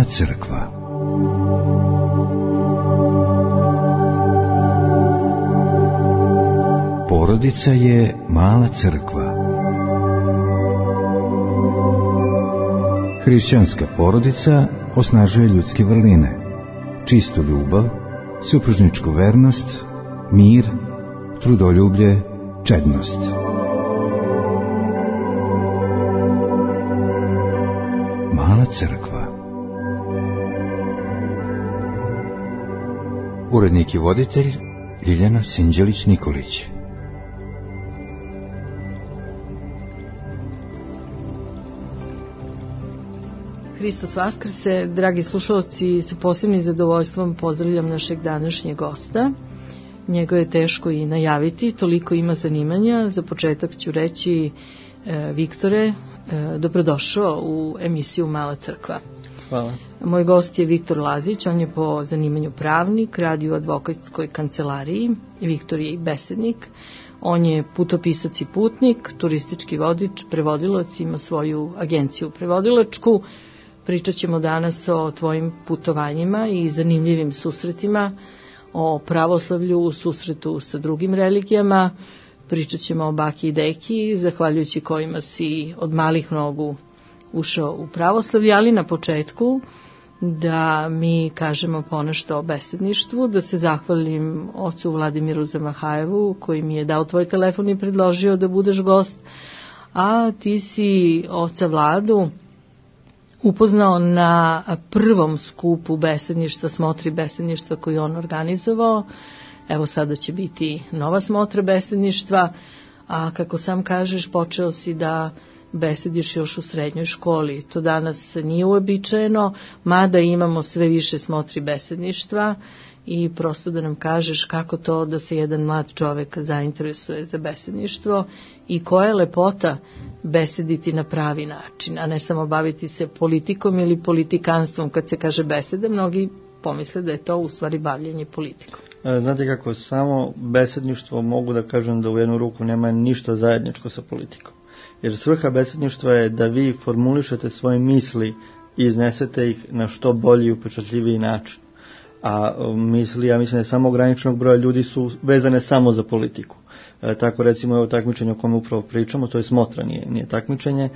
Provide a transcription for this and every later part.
crkva. Porodica je mala crkva. Hrišćanska porodica osnažuje ljudske vrline, čistu ljubav, supružničku vernost, mir, trudoljublje, čednost. Mala crkva. Urednik i voditelj Ljiljana Sinđelić-Nikolić. Hristos Vaskrse, dragi slušalci, sa posebnim zadovoljstvom pozdravljam našeg današnjeg gosta. Njega je teško i najaviti, toliko ima zanimanja. Za početak ću reći, Viktore, dobrodošao u emisiju Mala crkva. Hvala. Moj gost je Viktor Lazić, on je po zanimanju pravnik, radi u advokatskoj kancelariji. Viktor je i besednik, on je putopisac i putnik, turistički vodič, prevodilac, ima svoju agenciju prevodilačku. Pričat ćemo danas o tvojim putovanjima i zanimljivim susretima, o pravoslavlju u susretu sa drugim religijama. Pričat ćemo o baki i deki, zahvaljujući kojima si od malih nogu ušao u pravoslavlje, ali na početku da mi kažemo ponešto o besedništvu, da se zahvalim ocu Vladimiru Zamahajevu koji mi je dao tvoj telefon i predložio da budeš gost, a ti si oca Vladu upoznao na prvom skupu besedništva, smotri besedništva koji on organizovao. Evo sada će biti nova smotra besedništva, a kako sam kažeš, počeo si da besediš još u srednjoj školi. To danas nije uobičajeno, mada imamo sve više smotri besedništva, i prosto da nam kažeš kako to da se jedan mlad čovek zainteresuje za besedništvo i koja je lepota besediti na pravi način, a ne samo baviti se politikom ili politikanstvom. Kad se kaže beseda, mnogi pomisle da je to u stvari bavljenje politikom. Znate kako, samo besedništvo mogu da kažem da u jednu ruku nema ništa zajedničko sa politikom. Jer svrha besedništva je da vi formulišete svoje misli i iznesete ih na što bolji i upečatljiviji način. A misli, ja mislim da je samo ograničenog broja ljudi su vezane samo za politiku. Tako recimo ovo takmičenje o kome upravo pričamo, to je smotra, nije takmičenje,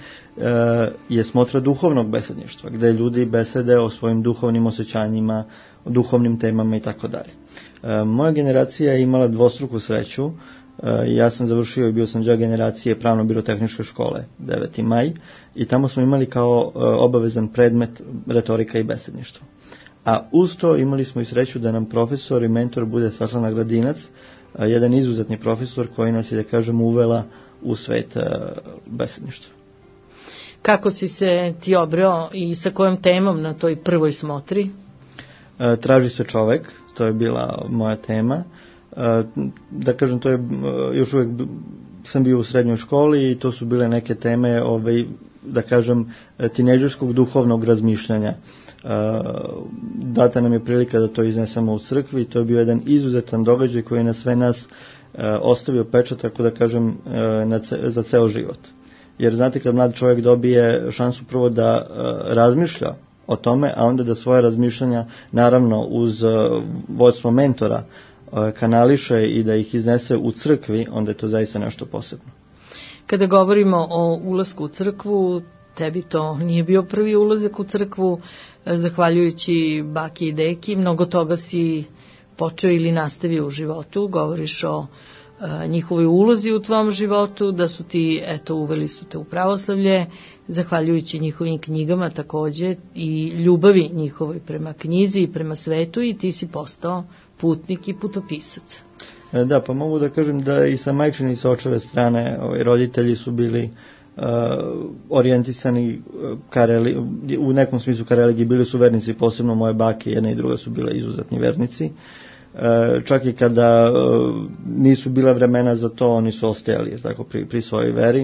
je smotra duhovnog besedništva, gde ljudi besede o svojim duhovnim osjećanjima, o duhovnim temama i tako dalje. Moja generacija je imala dvostruku sreću. Ja sam završio i bio sam đak generacije pravno-birotehničke škole, 9. maj, i tamo smo imali kao obavezan predmet retorika i besedništvo. A uz to imali smo i sreću da nam profesor i mentor bude Svetlana Gradinac, jedan izuzetni profesor koji nas je, da kažem, uvela u svet besedništva. Kako si se ti obreo i sa kojom temom na toj prvoj smotri? Traži se čovek, to je bila moja tema. Da kažem, to je još uvijek sam bio u srednjoj školi i to su bile neke teme, da kažem, tinejdžerskog duhovnog razmišljanja. Data nam je prilika da to iznesemo u crkvi. To je bio jedan izuzetan događaj koji je na sve nas ostavio pečat, tako da kažem, za ceo život. Jer znate, kad mlad čovjek dobije šansu prvo da razmišlja o tome, a onda da svoje razmišljanja, naravno uz vodstvo mentora, kanališe i da ih iznese u crkvi, onda je to zaista nešto posebno. Kada govorimo o ulasku u crkvu, tebi to nije bio prvi ulazak u crkvu, zahvaljujući baki i deki, mnogo toga si počeo ili nastavio u životu, govoriš o njihovoj ulozi u tvom životu, da su ti, eto, uveli su te u pravoslavlje, zahvaljujući njihovim knjigama takođe i ljubavi njihovoj prema knjizi i prema svetu, i ti si postao putnik i putopisac. Da, pa mogu da kažem da i sa majčine i sa očeve strane roditelji su bili orijentisani u nekom smislu ka religiji, bili su vernici, posebno moje bake, jedna i druga su bile izuzetni vernici. Čak i kada nisu bila vremena za to, oni su ostajali tako pri svojoj veri.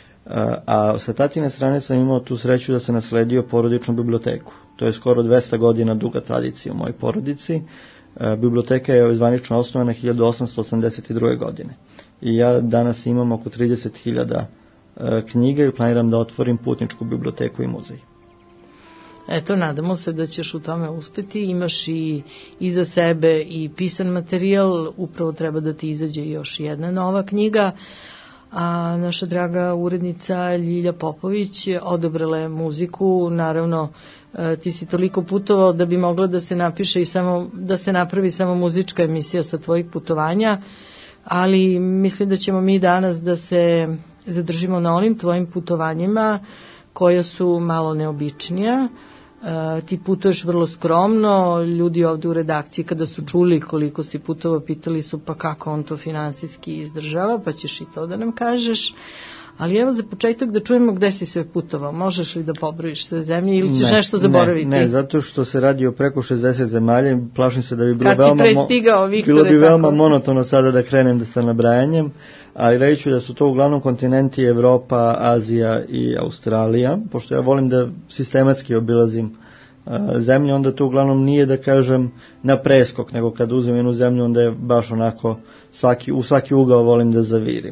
A sa tatine strane sam imao tu sreću da sam nasledio porodičnu biblioteku. To je skoro 200 godina duga tradicija u mojoj porodici. Biblioteka je zvanično osnovana 1882. godine. I ja danas imam oko 30.000 knjiga i planiram da otvorim putničku biblioteku i muzej. Eto, nadamo se da ćeš u tome uspeti. Imaš i iza sebe i pisan materijal, upravo treba da ti izađe još jedna nova knjiga, a naša draga urednica Ljilja Popović odabrala je muziku. Naravno, ti si toliko putovao da bi mogla da se napiše i da se napravi samo muzička emisija sa tvojih putovanja, ali mislim da ćemo mi danas da se zadržimo na onim tvojim putovanjima koja su malo neobičnija. Ti putuješ vrlo skromno, ljudi ovde u redakciji kada su čuli koliko si putovao pitali su pa kako on to finansijski izdržava, pa ćeš i to da nam kažeš. Ali evo za početak da čujemo gde si sve putovao. Možeš li da pobrojiš sve zemlje ili ćeš nešto zaboraviti? Ne, zato što se radi o preko 60 zemalja, plašim se da bi bilo veoma monotono sada da krenem sa nabrajanjem, ali reći ću da su to uglavnom kontinenti Evropa, Azija i Australija, pošto ja volim da sistematski obilazim zemlje, onda to uglavnom nije da kažem na preskok, nego kad uzmem jednu zemlju onda je baš onako u svaki ugao volim da zavirim.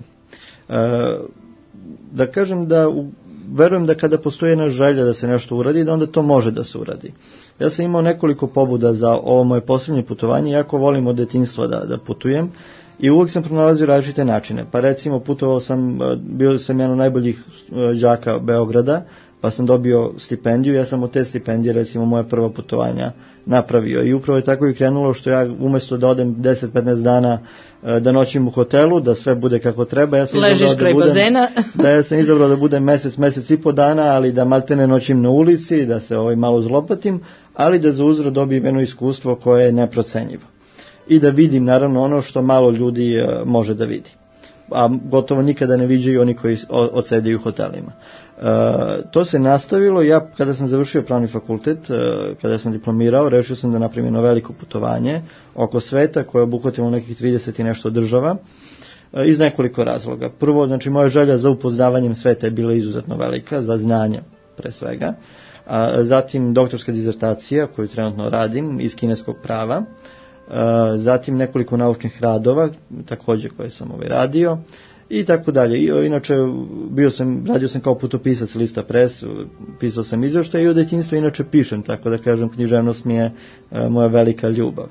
Da kažem da verujem da kada postoji jedna želja da se nešto uradi, da onda to može da se uradi. Ja sam imao nekoliko pobuda za ovo moje posljednje putovanje, jako volim od detinjstva da putujem i uvijek sam pronalazio različite načine. Pa recimo bio sam jedan od najboljih đaka Beograda, pa sam dobio stipendiju, ja sam od te stipendije recimo moja prva putovanja napravio i upravo je tako i krenulo što ja umjesto da odem 10-15 dana da noćim u hotelu, da sve bude kako treba, ja sam izabrao da budem mesec i po dana, ali da maltene noćim na ulici, da se malo zlopatim, ali da za uzvrat dobijem jedno iskustvo koje je neprocenjivo. I da vidim naravno ono što malo ljudi može da vidi. A gotovo nikada ne viđaju oni koji odsedaju u hotelima. To se nastavilo, ja kada sam završio pravni fakultet, kada sam diplomirao, rešio sam da napravim jedno veliko putovanje oko sveta koje je obuhvatilo nekih 30 i nešto država iz nekoliko razloga. Prvo, znači moja želja za upoznavanjem sveta je bila izuzetno velika, za znanje pre svega, zatim doktorska dizertacija koju trenutno radim iz kineskog prava, zatim nekoliko naučnih radova također koje sam radio i tako dalje. Inače radio sam kao putopisac Lista Press, pisao sam izveštaje i od detinjstva inače pišem, tako da kažem književnost mi je moja velika ljubav.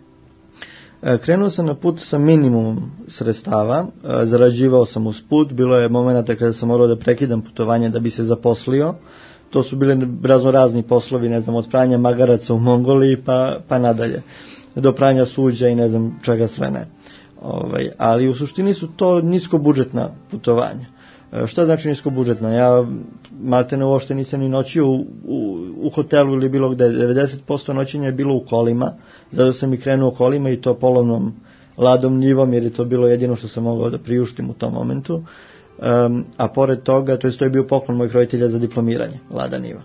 Krenuo sam na put sa minimum sredstava, zarađivao sam uz put, bilo je momenata kada sam morao da prekidam putovanje da bi se zaposlio. To su bili razni poslovi, ne znam, od pranja magaraca u Mongoliji pa nadalje, do pranja suđa i ne znam čega sve ne. Ali u suštini su to niskobudžetna putovanja. Šta znači niskobudžetna? Ja maltene uopšte nisam ni noćio u hotelu ili bilo gde. 90% noćenja je bilo u kolima, zato sam i krenuo kolima i to polovnom ladom njivom, jer je to bilo jedino što sam mogao da priuštim u tom momentu. A pored toga, to je bio poklon mojih roditelja za diplomiranje, lada niva.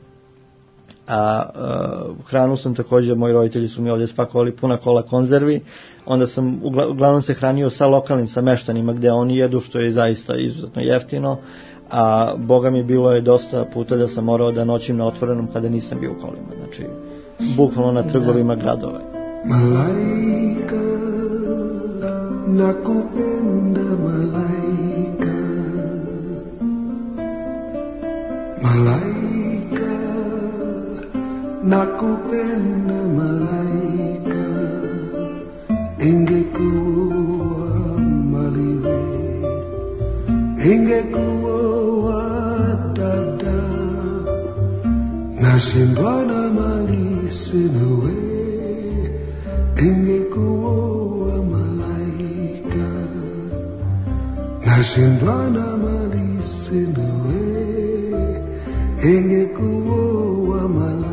A hranu sam također, moji roditelji su mi ovdje spakovali puna kola konzervi, onda sam uglavnom se hranio sa lokalnim, sa meštanima gdje oni jedu, što je zaista izuzetno jeftino, a boga mi bilo je dosta puta da sam morao da noćim na otvorenom kada nisam bio u kolima, znači bukvalno na trgovima gradova. Malaika, nakupenda malaika, malaika, nakupenda malaika, ingekuwa maliwe, ingekuwa dada, nashindwa na mali sinawe, ingekuwa malaika, nashindwa na mali sinawe, ingekuwa malaika.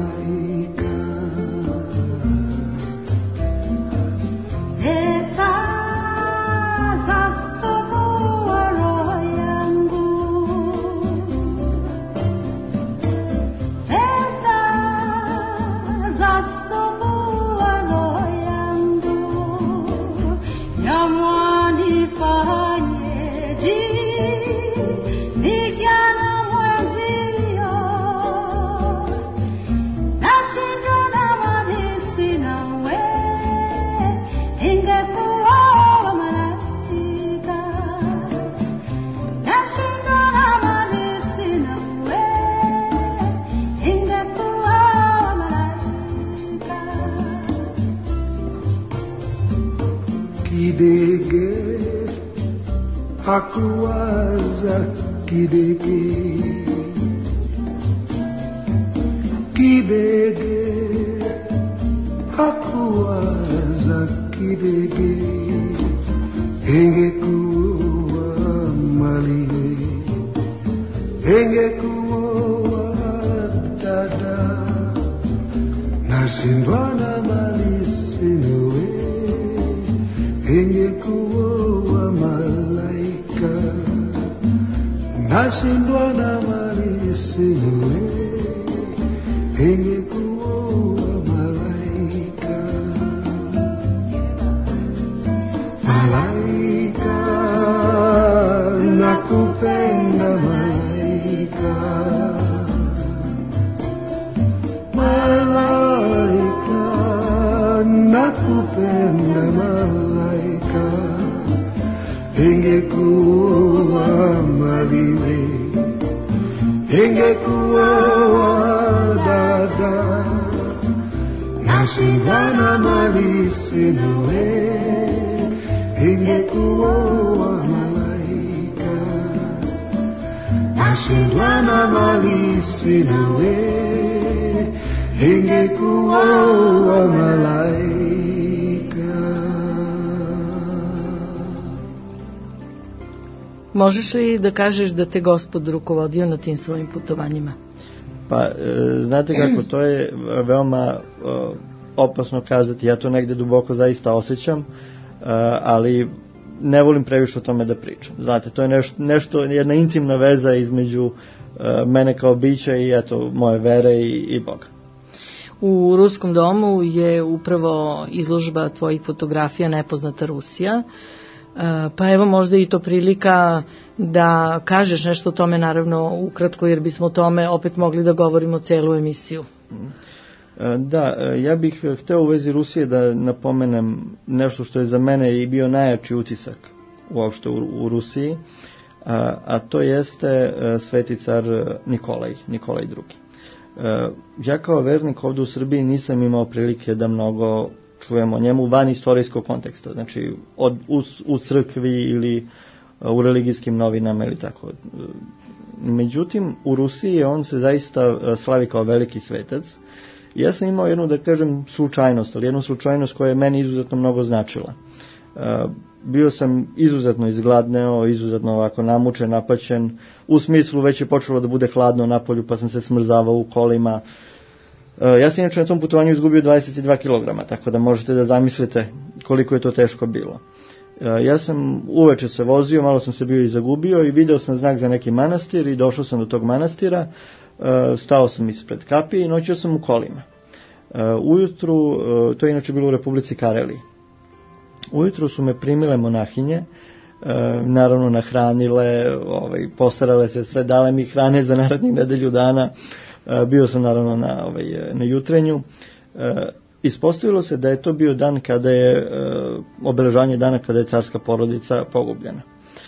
hakuwaza kidege, kidege, hakuwaza kidege, ingekuwa maliwe, ingekuwa dada, nashindwa na mali sinawe, ingekuwa malaika, nashindwa na mali sinawe, ingekuwa malaika. Malaika, nakupenda malaika, malaika, nakupenda malaika, ingekuwa maliwe, ingekuwa dada, nashindwa na mali sinawe, ingekuwa malaika, nashindwa na mali sinawe, ingekuwa malaika. Možeš li da kažeš da te Gospod rukovodio na tim svojim putovanjima? Pa, znate kako, to je veoma opasno kazati, ja to negde duboko zaista osjećam, ali ne volim previše o tome da pričam. Znate, to je nešto jedna intimna veza između mene kao bića i eto, moje vere i Boga. U Ruskom domu je upravo izložba tvojih fotografija Nepoznata Rusija, pa evo možda i to prilika da kažeš nešto o tome, naravno ukratko, jer bismo o tome opet mogli da govorimo celu emisiju. Da, ja bih hteo u vezi Rusije da napomenem nešto što je za mene i bio najjači utisak uopšte u Rusiji, a to jeste sveti car Nikolaj II. Ja kao vernik ovde u Srbiji nisam imao prilike da mnogo čujem o njemu van istorijskog konteksta, znači u crkvi ili u religijskim novinama ili tako. Međutim, u Rusiji on se zaista slavi kao veliki svetac. Ja sam imao jednu, da kažem, slučajnost, ali jednu slučajnost koja je meni izuzetno mnogo značila. Bio sam izuzetno izgladneo, izuzetno ovako namučen, napaćen, u smislu već je počelo da bude hladno napolju, pa sam se smrzavao u kolima. Ja sam inače na tom putovanju izgubio 22 kg, tako da možete da zamislite koliko je to teško bilo. Ja sam uveče se vozio, malo sam se bio i zagubio i video sam znak za neki manastir i došao sam do tog manastira, stao sam ispred kapije i noćio sam u kolima. Ujutru, to je inače bilo u Republici Kareliji, ujutru su me primile monahinje, naravno nahranile, postarale se sve, dale mi hrane za narednih nedelju dana, bio sam naravno na jutrenju. Ispostavilo se da je to bio dan kada je obeležavanje dana kada je carska porodica pogubljena.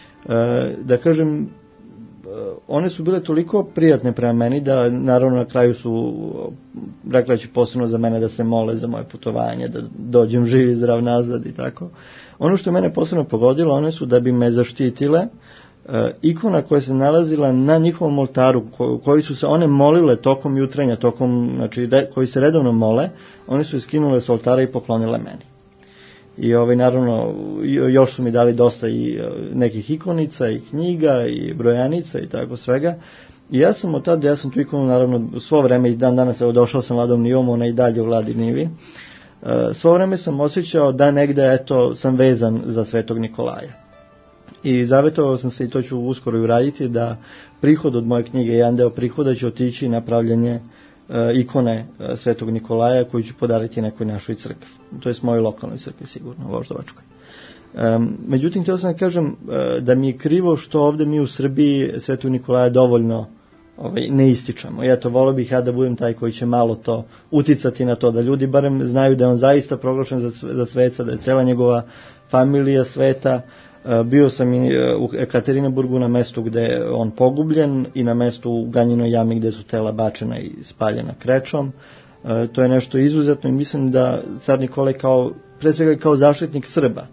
Da kažem, one su bile toliko prijatne prema meni da naravno na kraju su rekla da će posebno za mene da se mole za moje putovanje, da dođem živ i zdrav nazad i tako. Ono što je mene posebno pogodilo, one su da bi me zaštitile, ikona koja se nalazila na njihovom oltaru, koji su se one molile tokom jutrenja, znači koji se redovno mole, one su iskinule s oltara i poklonile meni. I naravno još su mi dali dosta i nekih ikonica i knjiga i brojanica i tako svega. I ja sam od tada, ja sam tu ikonu naravno svo vreme i dan danas, evo došao sam Ladom Nivom, ona i dalje u Vladi Nivi. Svo vreme sam osjećao da negde eto sam vezan za Svetog Nikolaja. I zavetovao sam se, i to ću uskoro i uraditi, da prihod od moje knjige, jedan deo prihoda će otići na pravljanje ikone Svetog Nikolaja koju ću podariti nekoj našoj crkvi. To je s mojoj lokalnoj crkvi sigurno, u Voždovačkoj. Međutim, htio sam da kažem da mi je krivo što ovde mi u Srbiji Svetog Nikolaja dovoljno ne ističemo. I eto, volio bih ja da budem taj koji će malo to uticati na to, da ljudi barem znaju da je on zaista proglašen za sveca, da je cela njegova familija sveta. Bio sam i u Ekaterinburgu na mestu gde je on pogubljen i na mestu u Ganjinoj jami gde su tela bačena i spaljena krečom. To je nešto izuzetno i mislim da car Nikolaj pre svega kao zaštitnik Srba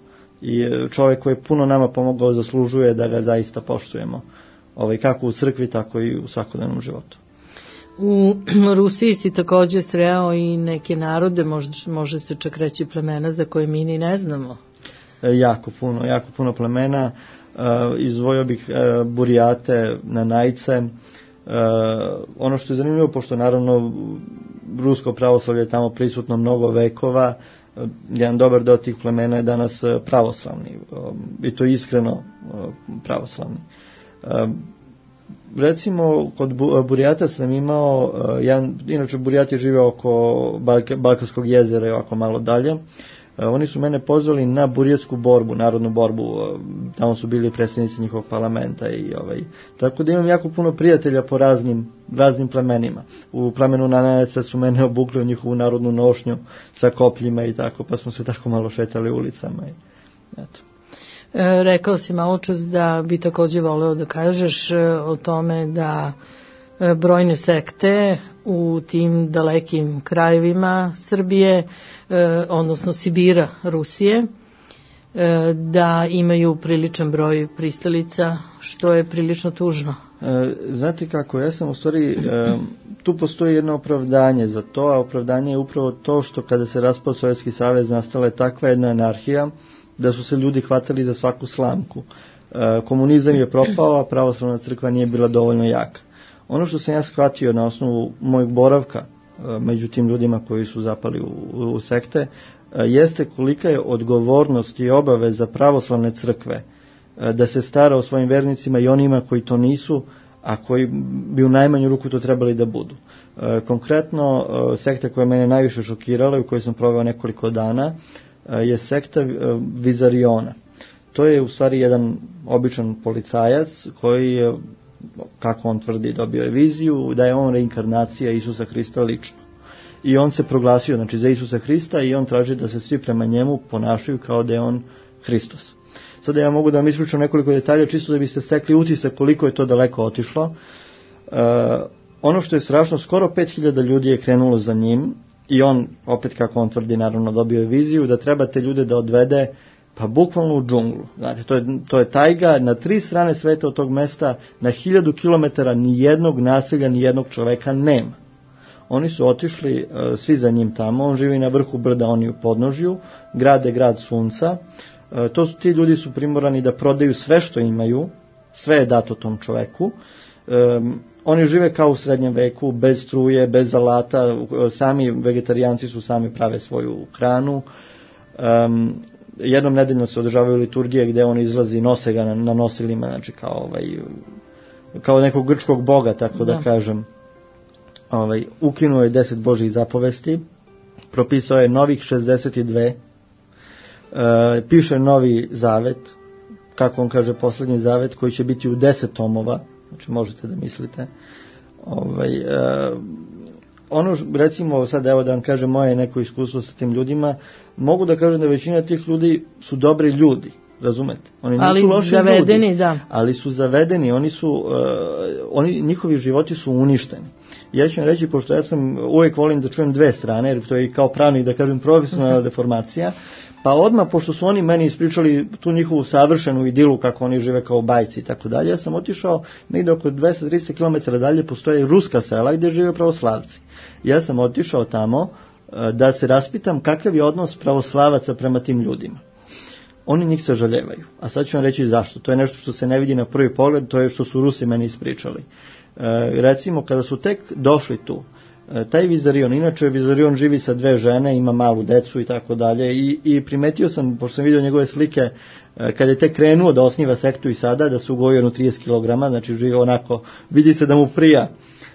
i čovjek koji je puno nama pomogao zaslužuje da ga zaista poštujemo, kako u crkvi, tako i u svakodnevnom životu. U Rusiji si također sreo i neke narode, može se čak reći plemena za koje mi ni ne znamo. Jako puno plemena. Izdvojio bih Burijate, Nanajce. Ono što je zanimljivo, pošto naravno rusko pravoslavlje je tamo prisutno mnogo vekova, jedan dobar deo tih plemena je danas pravoslavni, i to iskreno pravoslavni. Recimo, kod Burijata sam imao, inače Burijat je živeo oko Balkanskog jezera i ovako malo dalje. Oni su mene pozvali na burijatsku borbu, narodnu borbu, tamo su bili predsjednici njihovog parlamenta tako da imam jako puno prijatelja po raznim plemenima. U plemenu Nanajaca su mene obukli u njihovu narodnu nošnju sa kopljima i tako, pa smo se tako malo šetali ulicama i eto. Rekao si malo čas da bi također voleo da kažeš o tome da brojne sekte u tim dalekim krajevima Srbije, odnosno Sibira, Rusije, da imaju priličan broj pristalica, što je prilično tužno. Znate kako, ja sam u stvari, tu postoji jedno opravdanje za to, a opravdanje je upravo to što kada se raspao Sovjetski savez nastala je takva jedna anarhija da su se ljudi hvatali za svaku slamku. Komunizam je propao, a pravoslavna crkva nije bila dovoljno jaka. Ono što sam ja shvatio na osnovu mojeg boravka među tim ljudima koji su zapali u sekte, jeste kolika je odgovornost i obaveza pravoslavne crkve da se stara o svojim vernicima i onima koji to nisu, a koji bi u najmanju ruku to trebali da budu. Konkretno, sekta koja mene najviše šokirala i u kojoj sam proveo nekoliko dana je sekta Vizariona. To je u stvari jedan običan policajac koji je, kako on tvrdi, dobio je viziju da je on reinkarnacija Isusa Hrista lično. I on se proglasio, za Isusa Hrista, i on traži da se svi prema njemu ponašaju kao da je on Hristos. Sada ja mogu da vam ispričam nekoliko detalja čisto da biste stekli utisak koliko je to daleko otišlo. Ono što je strašno, skoro 5000 ljudi je krenulo za njim i on, opet kako on tvrdi, naravno dobio je viziju da treba te ljude da odvede pa bukvalno u džunglu. Znate, to je tajga, na 3 strane sveta od tog mesta, na 1000 kilometara ni jednog naselja, ni jednog čoveka nema. Oni su otišli svi za njim tamo, on živi na vrhu brda, oni u podnožju, grade grad sunca. Ti ljudi su primorani da prodaju sve što imaju, sve je dato tom čoveku. Oni žive kao u srednjem veku, bez struje, bez alata, sami vegetarijanci su, sami prave svoju hranu. Jednom nedeljno se održavaju liturgije gdje on izlazi, nose ga na nosilima, znači kao nekog grčkog boga, tako da kažem. Ukinuo je 10 Božjih zapovesti, propisao je novih 62, piše novi zavet, kako on kaže, posljednji zavet, koji će biti u 10 tomova, znači možete da mislite. Ono, recimo, sad evo da vam kažem moje neko iskustvo sa tim ljudima, mogu da kažem da većina tih ljudi su dobri ljudi, razumete? Oni nisu loši zavedeni, ljudi, da. Ali su zavedeni, njihovi životi su uništeni. Ja ću vam reći, pošto ja sam uvijek volim da čujem dve strane, jer to je kao pravnik, da kažem, profesionalna deformacija, pa odmah, pošto su oni meni ispričali tu njihovu savršenu idilu kako oni žive kao bajci i tako dalje, ja sam otišao negdje oko 200-300 km dalje, postoje ruska sela gdje žive pravoslavci. Ja sam otišao tamo da se raspitam kakav je odnos pravoslavaca prema tim ljudima. Oni njih sažaljevaju. A sad ću vam reći zašto. To je nešto što se ne vidi na prvi pogled, to je što su Rusi meni ispričali. Recimo, kada su tek došli tu, taj Vizarion, inače Vizarion živi sa 2 žene, ima malu decu i tako dalje, i primetio sam, pošto sam vidio njegove slike, kada je tek krenuo da osniva sektu i sada, da su ugojio 30 kg, znači živi onako, vidi se da mu prija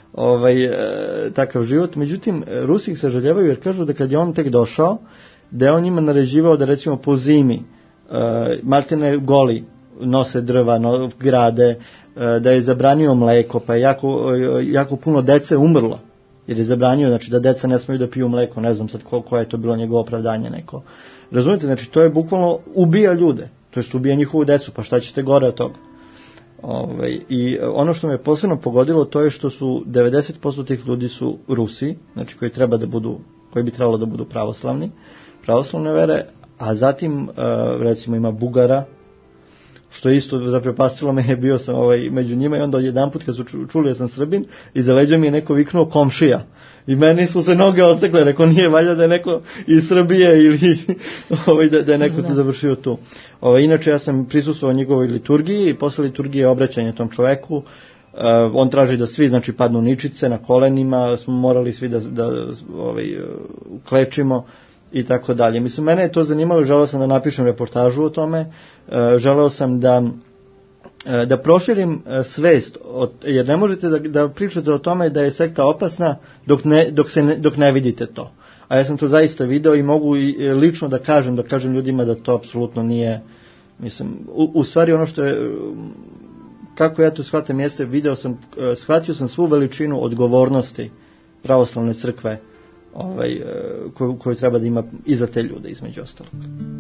takav život. Međutim, Rusi ih sažaljevaju jer kažu da kad je on tek došao, da je on njima naređivao da recimo po zimi maltene goli nose drva, grade, da je zabranio mleko, pa je jako puno dece umrlo, jer je zabranio, znači da deca ne smiju da piju mleko, ne znam sad koje je to bilo njegovo opravdanje neko. Razumite, znači to je bukvalno ubija ljude, to jest ubija njihovu decu, pa šta ćete gore od toga? I ono što me posebno pogodilo, to je što su 90% tih ljudi su Rusi, znači koji bi trebalo da budu pravoslavne vere, a zatim recimo ima Bugara, što je isto zaprepastilo me, bio sam među njima i onda jedanput kad su čuli da sam Srbin, iza leđa mi je neko viknuo komšija. I meni su se noge odsekle, rekao nije valjda da je neko iz Srbije ili da je neko tu završio tu. Inače ja sam prisustvovao njegovoj liturgiji i posle liturgije obraćanje tom čoveku. On traži da svi znači padnu ničice na kolenima, smo morali svi da klečimo i tako dalje. Mislim, mene je to zanimalo, želeo sam da napišem reportažu o tome, želeo sam da proširim svest, jer ne možete da pričate o tome da je sekta opasna dok ne vidite to. A ja sam to zaista video i mogu lično da kažem ljudima da to apsolutno nije, mislim, u stvari ono što je, kako ja to shvatam jeste, shvatio sam svu veličinu odgovornosti pravoslavne crkve koju treba da ima i za te ljude između ostalog.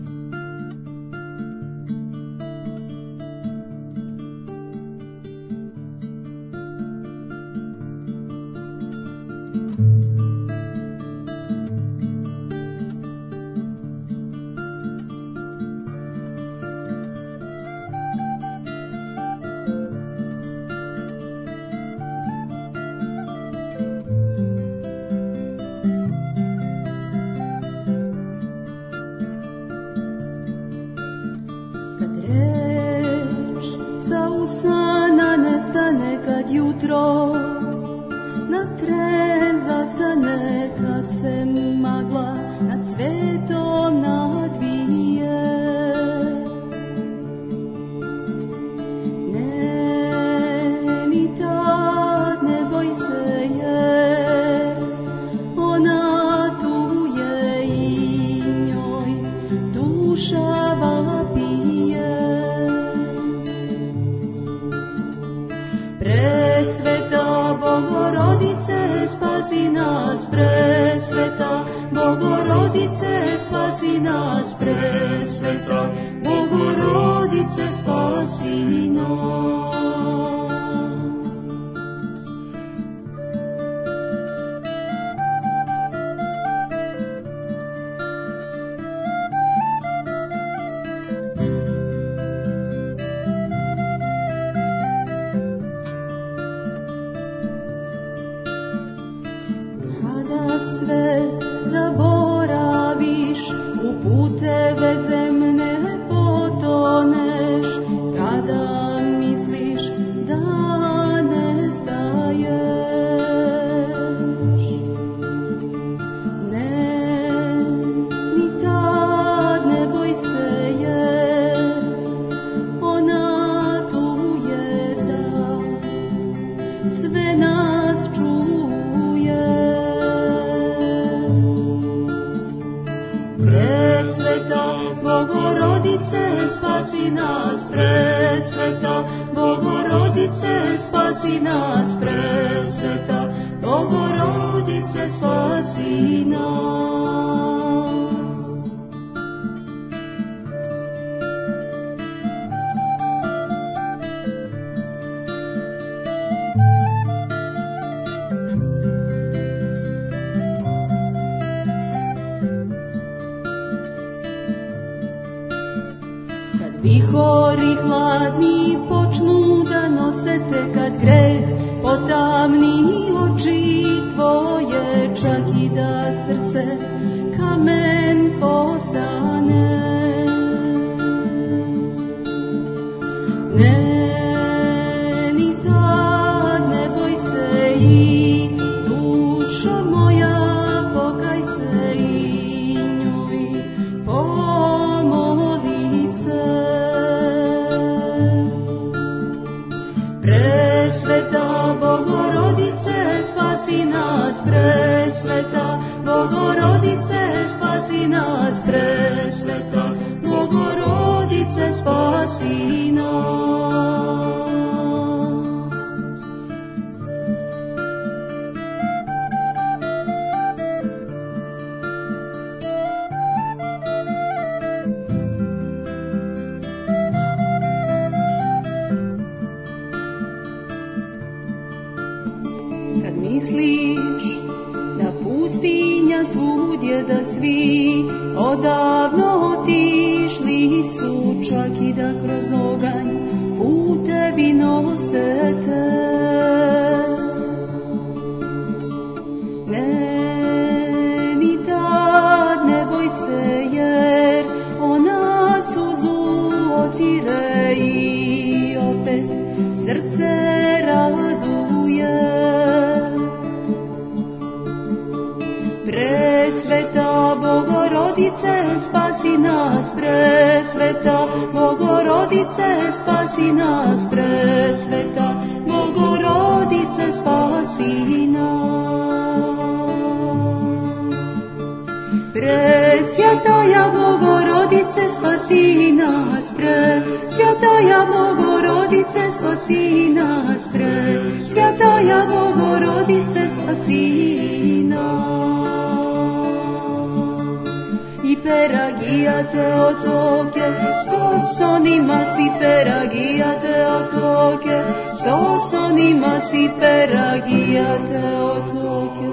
Vihori hladni počnu da nosete kad greh potamni oči tvoje, čak i da srce kamen postane. Ne, ni tad ne boj se i dušo moja, pokaj se i njoj pomoli se. Presveta Bogorodice, spasi nas, presveta Bogorodice, spasi nas, presveta Bogorodice, spasi nas. Kad misliš da pustinja svud je, da svi odavno ti da kroz oganj putevi nose te. Ne, ni tad ne boj se, jer ona suzu otire i opet srce raduje. Presveta Bogorodice, spasi nas, presveta Bogorodice, spasi nas, presveta Bogorodice, spasi nas. Presvjataja Bogorodice, spasi nas, presvjataja Bogorodice, spasi nas, presvjataja Bogorodice, spasi nas. I peragijate otoke, sosonima si peragijate otoke, sosonima si peragijate otoke.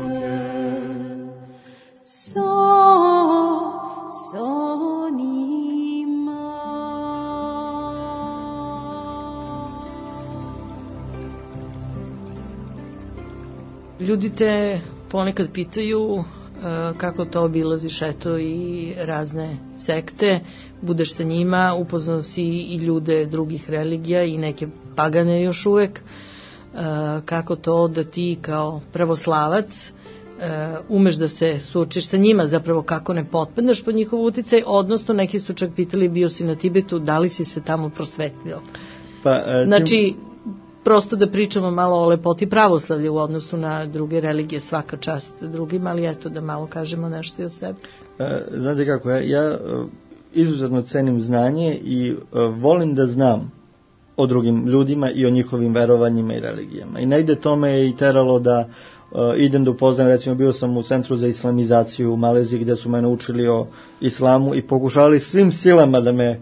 Ljudi te ponekad pitaju kako to obilaziš, eto, i razne sekte, budeš sa njima, upoznao si i ljude drugih religija i neke pagane još uvek, kako to da ti kao pravoslavac umeš da se suočiš sa njima, zapravo kako ne potpadneš pod njihov uticaj, odnosno neki su čak pitali, bio si na Tibetu, da li si se tamo prosvetlio? Znači, prosto da pričamo malo o lepoti pravoslavlja u odnosu na druge religije, svaka čast drugima, ali eto da malo kažemo nešto i o sebi. Znate kako, ja izuzetno cenim znanje i volim da znam o drugim ljudima i o njihovim verovanjima i religijama. I negde to me je i teralo da idem da upoznam, recimo bio sam u Centru za islamizaciju u Maleziji gde su mene učili o islamu i pokušavali svim silama da me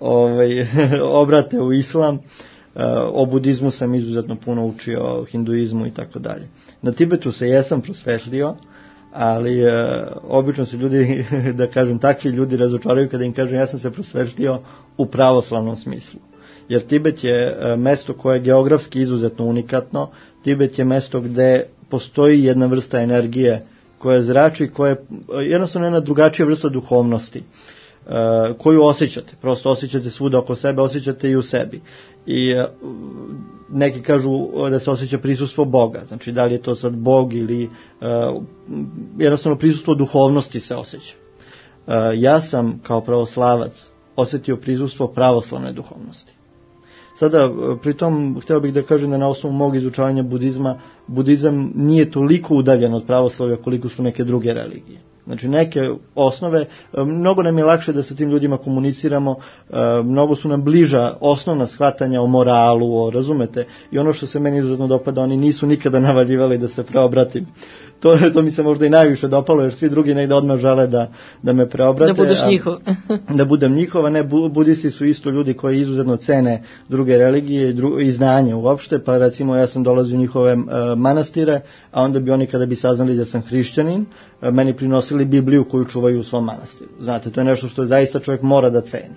obrate u islam. O budizmu sam izuzetno puno učio, o hinduizmu i tako dalje. Na Tibetu se jesam prosvetlio, ali obično se ljudi, da kažem, takvi ljudi razočaraju kada im kažem ja sam se prosvetlio u pravoslavnom smislu. Jer Tibet je mesto koje je geografski izuzetno unikatno. Tibet je mesto gde postoji jedna vrsta energije koja zrači, koja je jednostavno jedna drugačija vrsta duhovnosti koju osjećate. Prosto osjećate svuda oko sebe, osjećate i u sebi. I neki kažu da se osjeća prisustvo Boga. Znači da li je to sad Bog ili jednostavno prisustvo duhovnosti se osjeća. Ja sam kao pravoslavac osjetio prisustvo pravoslavne duhovnosti. Sada, pritom, hteo bih da kažem da na osnovu mog izučavanja budizam nije toliko udaljen od pravoslavlja koliko su neke druge religije. Znači neke osnove, mnogo nam je lakše da sa tim ljudima komuniciramo, mnogo su nam bliža osnovna shvatanja o moralu, razumete, i ono što se meni izuzetno dopada, oni nisu nikada navaljivali da se preobratim. To mi se možda i najviše dopalo, jer svi drugi negde odmah žele da me preobrate. Da budeš njihov. Da budem njihov, a ne, budisti su isto ljudi koji izuzetno cene druge religije i znanje uopšte, pa recimo ja sam dolazio u njihove manastire, a onda bi oni kada bi saznali da sam hrišćanin, meni prinosili Bibliju koju čuvaju u svom manastiru. Znate, to je nešto što zaista čovjek mora da ceni.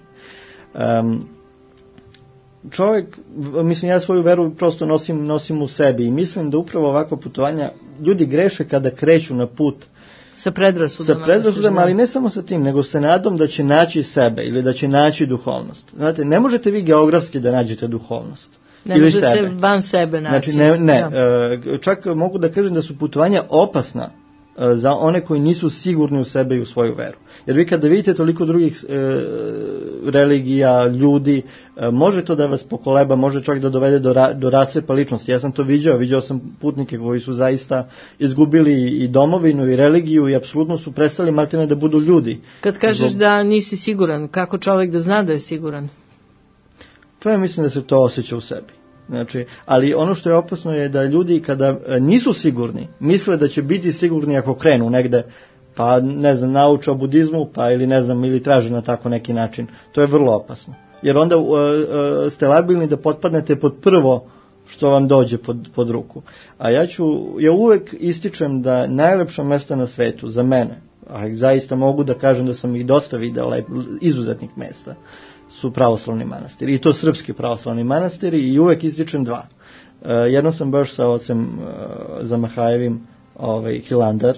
Čovjek, mislim, ja svoju veru prosto nosim u sebi i mislim da upravo ovakva putovanja, ljudi greše kada kreću na put sa predrasudama, ali ne samo sa tim, nego sa nadom da će naći sebe ili da će naći duhovnost. Znate, ne možete vi geografski da nađete duhovnost. Ne može se van sebe naći. Znači, čak mogu da kažem da su putovanja opasna za one koji nisu sigurni u sebe i u svoju veru. Jer vi kada vidite toliko drugih religija, ljudi, može to da vas pokoleba, može čak da dovede do rascepa ličnosti. Ja sam to viđao sam putnike koji su zaista izgubili i domovinu i religiju i apsolutno su prestali maltene da budu ljudi. Kad kažeš da nisi siguran, kako čovjek da zna da je siguran? Pa ja mislim da se to osjeća u sebi. Znači, ali ono što je opasno je da ljudi kada nisu sigurni, misle da će biti sigurni ako krenu negde, pa ne znam, nauče o budizmu, pa ili traže na tako neki način. To je vrlo opasno. Jer onda ste labilni da potpadnete pod prvo što vam dođe pod ruku. A ja uvek ističem da najlepša mesta na svetu za mene, a zaista mogu da kažem da sam ih dosta video izuzetnih mesta, su pravoslavni manastiri, i to srpski pravoslavni manastiri, i uvek ističem dva. Jedno sam baš sa ocem Zamahajevim, Hilandar,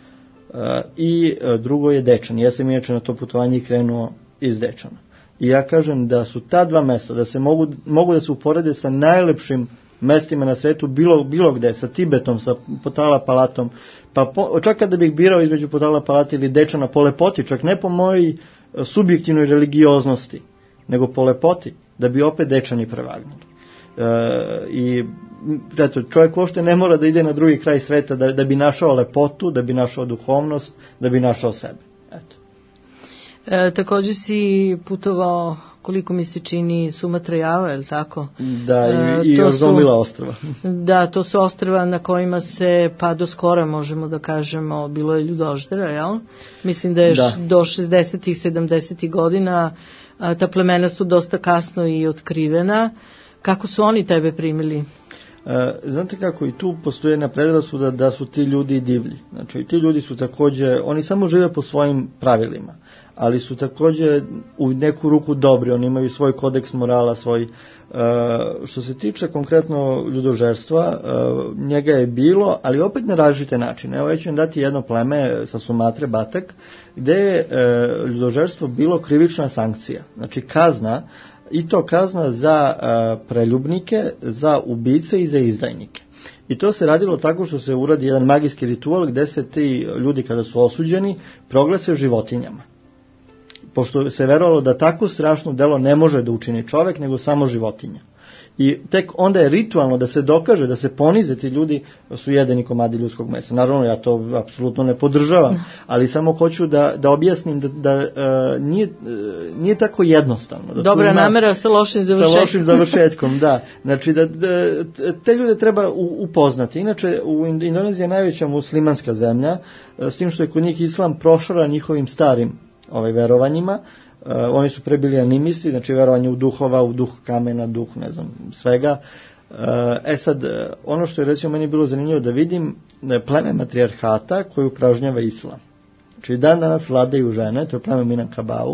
i drugo je Dečan. Ja sam inače na to putovanje i krenuo iz Dečana. I ja kažem da su ta dva mesta, da se mogu da se uporede sa najlepšim mestima na svetu, bilo gde, sa Tibetom, sa Potala Palatom, pa čak kada bih birao između Potala Palata ili Dečana po lepoti, čak ne po mojoj subjektivnoj religioznosti, nego po lepoti, da bi opet Dečani prevagnuli. I eto, čovjek uopšte ne mora da ide na drugi kraj sveta da bi našao lepotu, da bi našao duhovnost, da bi našao sebe. Eto. Takođe si putovao, koliko mi se čini, Sumatra Java, je li tako? Da, i još gomila ostrva. Da, to su ostrva na kojima se, pa do skora možemo da kažemo, bilo je ljudoždera, jel? Mislim da je do 60-ih, 70-ih godina ta plemena su dosta kasno i otkrivena. Kako su oni tebe primili? Znate kako, i tu postoje jedna predrasuda da su ti ljudi divlji. Znači, ti ljudi su takođe, oni samo žive po svojim pravilima, ali su takođe u neku ruku dobri, oni imaju svoj kodeks morala, svoj... Što se tiče konkretno ljudožerstva, njega je bilo, ali opet na različite načine. Evo, ja ću vam dati jedno pleme sa Sumatre, Batak, gde je ljudožerstvo bilo krivična sankcija. Znači, kazna, i to kazna za preljubnike, za ubice i za izdajnike. I to se radilo tako što se uradi jedan magijski ritual gde se ti ljudi kada su osuđeni proglase životinjama. Pošto se verovalo da tako strašno delo ne može da učini čovek, nego samo životinja. I tek onda je ritualno da se dokaže, da se ponize ti ljudi su jedeni komadi ljudskog mesa. Naravno, ja to apsolutno ne podržavam, ali samo hoću da objasnim da nije tako jednostavno. Da dobra namera sa lošim završetkom. Sa lošim završetkom, da. Znači, da te ljude treba upoznati. Inače, u Indoneziji je najveća muslimanska zemlja, s tim što je kod njih islam prošara njihovim starim verovanjima. Oni su prebili animisti, znači verovanje u duhova, u duh kamena, duh, ne znam, svega. Sad, ono što je recimo meni bilo zanimljivo da vidim, pleme matrijarhata koji upražnjava islam. Znači, dan danas vladaju žene, to je pleme Minangkabau.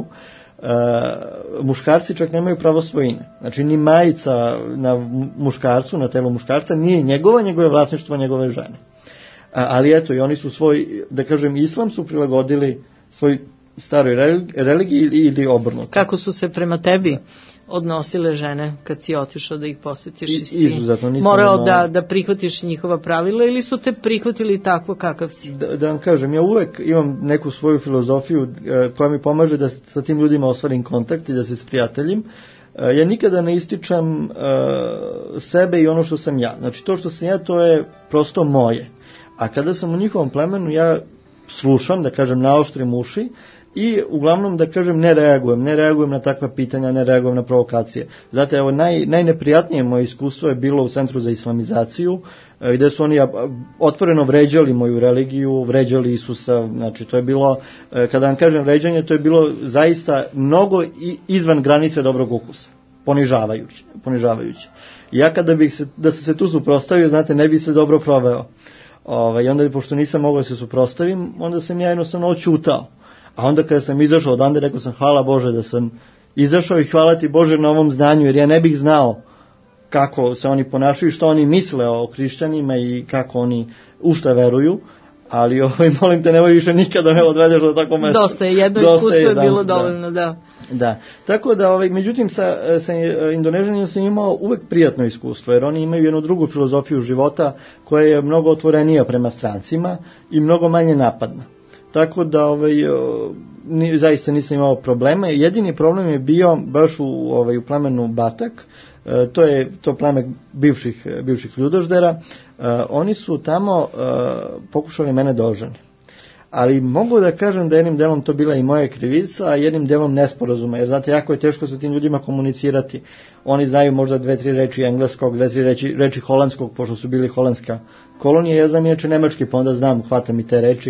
Muškarci čak nemaju pravo svojine. Znači, ni majica na muškarcu, na telu muškarca, nije njegova, nego je vlasništvo njegove žene. Ali eto, i oni su svoj, da kažem, islam su prilagodili svoj staroj religiji ili obrnuto. Kako su se prema tebi odnosile žene kad si otišao da ih posetiš i si morao da prihvatiš njihova pravila ili su te prihvatili tako kakav si? Da vam kažem, ja uvek imam neku svoju filozofiju koja mi pomaže da sa tim ljudima ostvarim kontakt i da se sprijateljim. Ja nikada ne ističem sebe i ono što sam ja. Znači, to što sam ja, to je prosto moje. A kada sam u njihovom plemenu, ja slušam, da kažem, naoštrim uši i uglavnom, da kažem, ne reagujem na takva pitanja, ne reagujem na provokacije. Zato, evo, najneprijatnije moje iskustvo je bilo u Centru za islamizaciju, gde su oni otvoreno vređali moju religiju, vređali Isusa, znači to je bilo, kada vam kažem vređanje, to je bilo zaista mnogo izvan granice dobrog ukusa, ponižavajuće. Ja kada bih da se tu suprotstavio, znate, ne bi se dobro proveo. I onda, pošto nisam mogao da se suprotstavim, onda sam ja jednostavno oćutao. A onda kada sam izašao odande, rekao sam hvala Bože da sam izašao i hvala ti Bože na ovom znanju, jer ja ne bih znao kako se oni ponašaju, što oni misle o hrišćanima i kako oni u šta veruju, ali molim te, nemoj više nikada me odvedeš do takvo mesto. Dosta je, jedno iskustvo je bilo dovoljno, da. Da, tako da, međutim, sa Indonežanima sam imao uvek prijatno iskustvo, jer oni imaju jednu drugu filozofiju života koja je mnogo otvorenija prema strancima i mnogo manje napadna. Tako da zaista nisam imao problema. Jedini problem je bio baš u plemenu Batak, to je to pleme bivših ljudoždera. Oni su tamo pokušali mene da ožene. Ali mogu da kažem da jednim delom to bila i moja krivica, a jednim delom nesporazuma, jer znate, jako je teško sa tim ljudima komunicirati. Oni znaju možda 2-3 reči engleskog, 2-3 reči holandskog, pošto su bili holandska kolonija, ja znam inače nemački, pa onda znam, hvatam i te reči,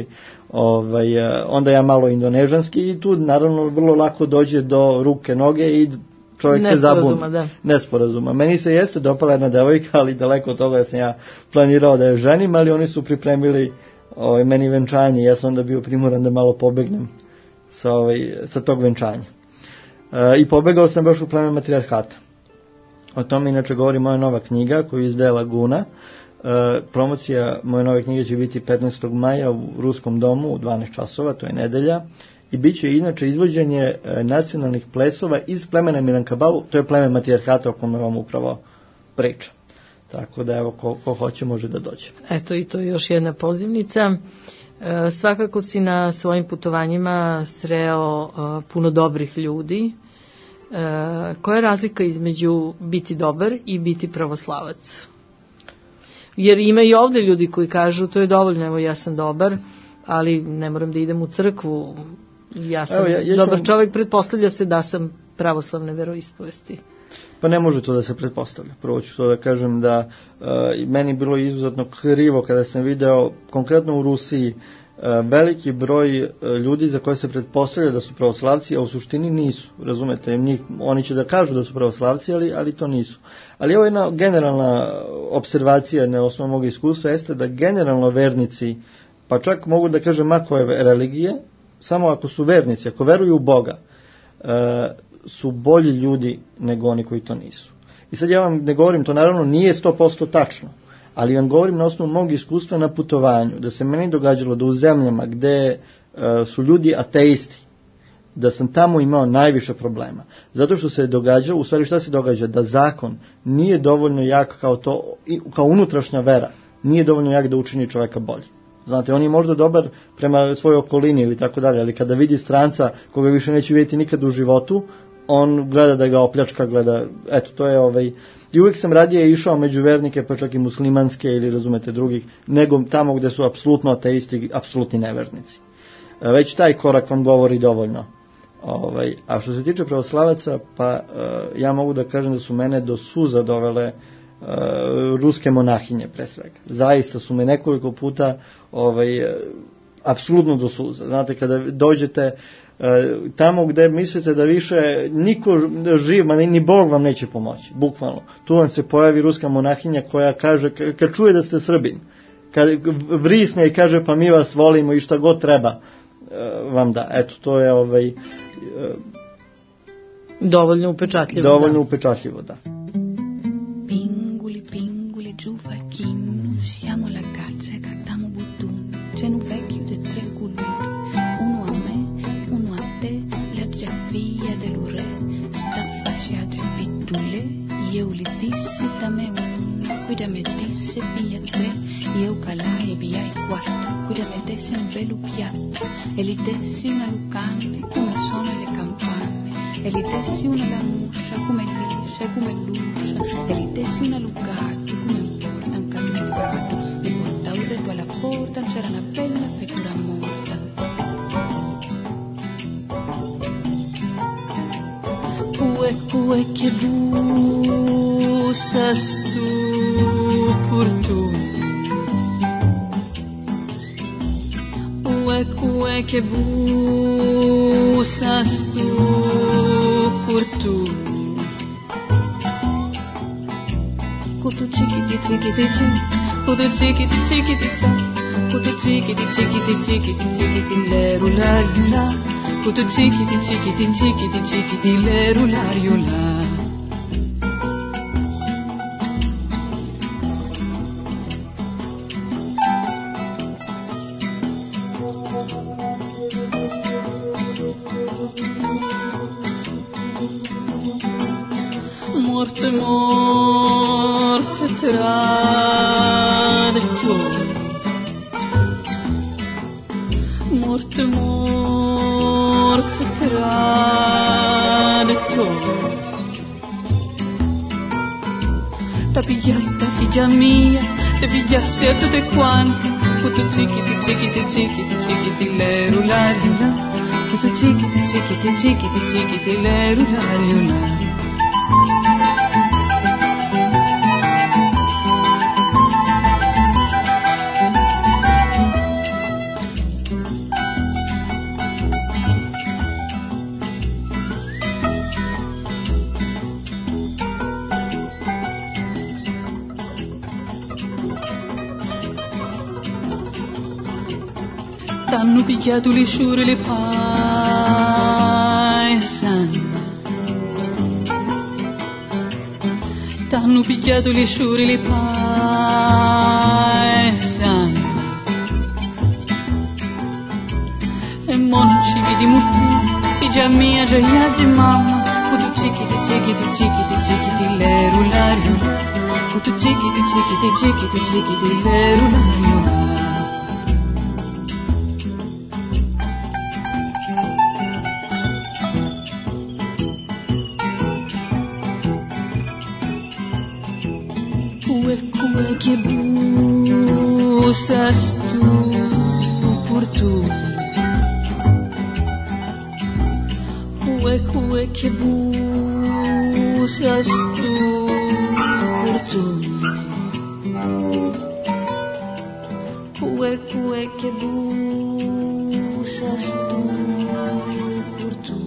onda ja malo indonežanski i tu naravno vrlo lako dođe do ruke, noge i čovjek se zabuni. Nesporazuma. Meni se jeste dopala jedna devojka, ali daleko od toga da sam ja planirao da je ženim, ali oni su pripremili meni venčanje, ja sam onda bio primoran da malo pobegnem sa tog venčanja. I pobegao sam baš u pleme matrijarhata. O tome inače govori moja nova knjiga koju izdaje Laguna. Promocija moje nove knjige će biti 15. maja u Ruskom domu u 12 časova, to je nedelja. I bit će inače izvođenje nacionalnih plesova iz plemena Minangkabau, to je pleme matrijarhata o kome vam upravo pričam. Tako da evo ko hoće može da dođe. Eto i to je još jedna pozivnica. Svakako si na svojim putovanjima sreo puno dobrih ljudi. Koja je razlika između biti dobar i biti pravoslavac? Jer ima i ovde ljudi koji kažu to je dovoljno, evo ja sam dobar, ali ne moram da idem u crkvu. Ja sam dobar čovjek, pretpostavlja se da sam pravoslavne veroispovesti. Pa ne može to da se pretpostavlja. Prvo ću to da kažem da meni bilo izuzetno krivo kada sam video, konkretno u Rusiji, veliki broj ljudi za koje se pretpostavlja da su pravoslavci, a u suštini nisu. Razumete, oni će da kažu da su pravoslavci, ali to nisu. Ali ovo je jedna generalna observacija na osnovu mog iskustva, jeste da generalno vernici, pa čak mogu da kažem ma koje religije, samo ako su vernici, ako veruju u Boga, su bolji ljudi nego oni koji to nisu. I sad ja vam ne govorim, to naravno nije 100% tačno, ali vam govorim na osnovu mog iskustva na putovanju, da se meni događalo da u zemljama gde su ljudi ateisti, da sam tamo imao najviše problema. Zato što se događa, u stvari šta se događa? Da zakon nije dovoljno jak kao unutrašnja vera, nije dovoljno jak da učini čoveka bolji. Znate, on je možda dobar prema svojoj okolini ili tako dalje, ali kada vidi stranca koga više neće vidjeti nikad u životu, on gleda da ga opljačka, eto, to je I uvijek sam radije išao među vernike, pa čak i muslimanske ili razumete drugih, nego tamo gde su apsolutno ateisti, apsolutni nevernici. Već taj korak vam govori dovoljno. A što se tiče pravoslavaca, pa ja mogu da kažem da su mene do suza dovele ruske monahinje pre svega. Zaista su me nekoliko puta apsolutno do suza. Znate, kada dođete tamo gde mislite da više niko živ, ni Bog vam neće pomoći, bukvalno. Tu vam se pojavi ruska monahinja koja kaže, kad čuje da ste Srbin, kad vrisne i kaže pa mi vas volimo i šta god treba vam da. Eto, to je dovoljno upečatljivo. Dovoljno upečatljivo, da. Pinguli, giovacchino, siamo la cazza e cantiamo buttun. C'è un vecchio de tre culuri, uno a me, uno a te, la giaffia dell'ure, sta fasciato in pittule. Io li dissi da me uno, guida me disse via tre, io calai e via il quattro, guida me desse un velo piatto, e li dessi una lucane come suona le campane, e li dessi una lamuscia come liscia e come luscia, e li dessi una lucati come un porta, un caducato, li porta un retto alla porta, c'era una bella pecora morta. Pue che bussas tu por tu, pue che bussas tu por tu. Kutu chiquiti chiquiti chi, kutu chiquiti chiquiti cha, kutu chiquiti chiquiti chiquiti chiquiti leru la yula, kutu chiquiti chiquiti chiquiti chiquiti leru la yula. Morte, morte tra tuoi, morte, morte tra tuoi. T'ha pigliata figlia mia, te pigliaste a tutte quante, puto chiquiti chiquiti chiquiti chiquiti leru la rula, puto chiquiti chiquiti chiquiti chiquiti leru la rula. T'hanno picchiato le sciure le paesane, hanno picchiato gli sciuri, li paesani. E mo non ci vediamo più, pigiamia, gioiaggi, mamma. Kutu cikiti, cikiti, cikiti, cikiti, lerulario. Kutu cikiti, cikiti, cikiti, cikiti, lerulario. Che bussas tu por tu, que bussas tu por tu, que bussas tu por tu.